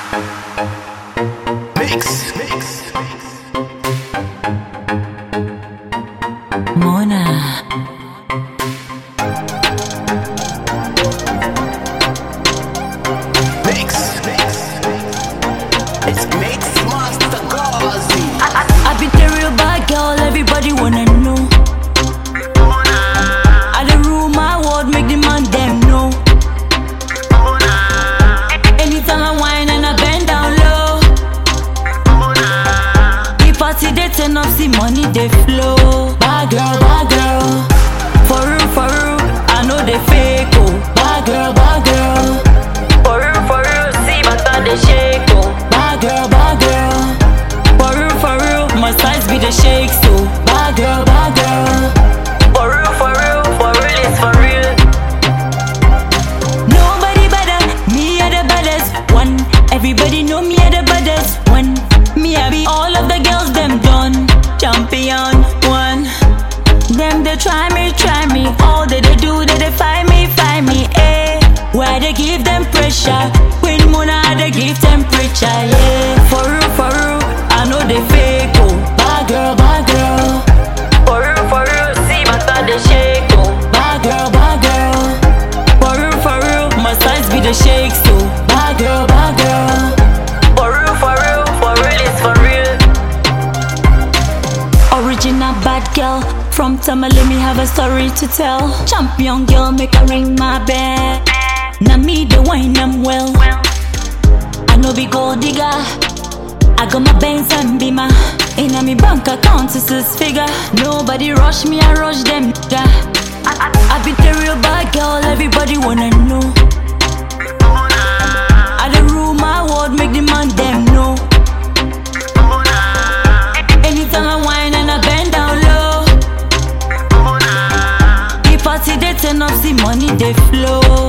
Mona. I be the real bad girl, everybody wanna know. I dey rule my world, make the man them know. Anytime I whine and I bend down low, the party they turn up, see money they flow. Bad girl, for real, I know they fake oh. Bad girl, for real, see my thought they shake oh. Bad girl, for real, my size be the shake so. Bad girl, for real, it's for real. Nobody better, me are the baddest one. Everybody know me are the baddest one. Me I be all of the girls them done. Champion one. Them they try me. All that they do, they find me, eh. Why they give them pressure? When Mona they give temperature, yeah. For real, I know they fake oh. Bad girl, for real, see my thought they shake oh. Bad girl, for real, my size be the shake so. Bad girl, for real, it's for real. Original bad girl, from Tamale me have a story to tell. Champion girl, make her ring my bell. Now me the wine I'm well. I know be gold digger, I got my banks and beamer. In a me bank account is 6 figure. Nobody rush me, I rush them. I be the real bad girl, everybody wanna know. I dey rule my world, make the man them know. Anytime I whine and I bend down low, the party they turn up, see money they flow.